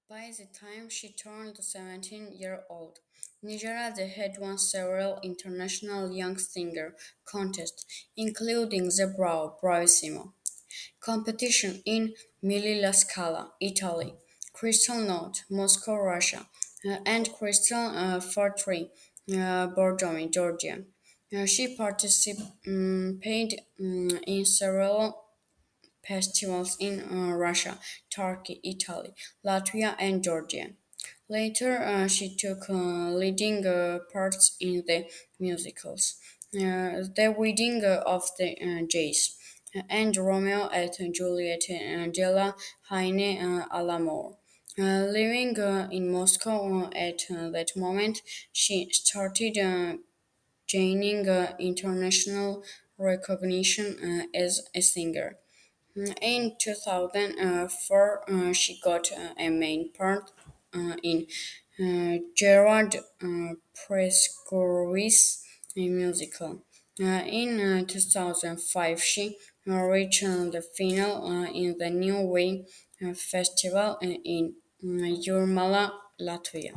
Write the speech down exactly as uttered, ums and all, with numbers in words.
By the time she turned seventeen years old, Nigeria had won several international young singer contests, including the Bravo Bravissimo competition in Milli Scala, Italy, Crystal Note, Moscow, Russia, uh, and Crystal uh, Fortree, uh, Bordeaux, Georgia. Uh, she participated um, in several festivals in uh, Russia, Turkey, Italy, Latvia, and Georgia. Later, uh, she took uh, leading uh, parts in the musicals uh, The Wedding uh, of the uh, Jays and Romeo and Juliet uh, della Haine uh, Alamore. Uh, living uh, in Moscow uh, at uh, that moment, she started uh, gaining uh, international recognition uh, as a singer. In two thousand four, uh, she got uh, a main part uh, in uh, Gerard uh, Prescovi's musical. Uh, in uh, two thousand five, she uh, reached uh, the final uh, in the New Way uh, Festival uh, in uh, Jurmala, Latvia.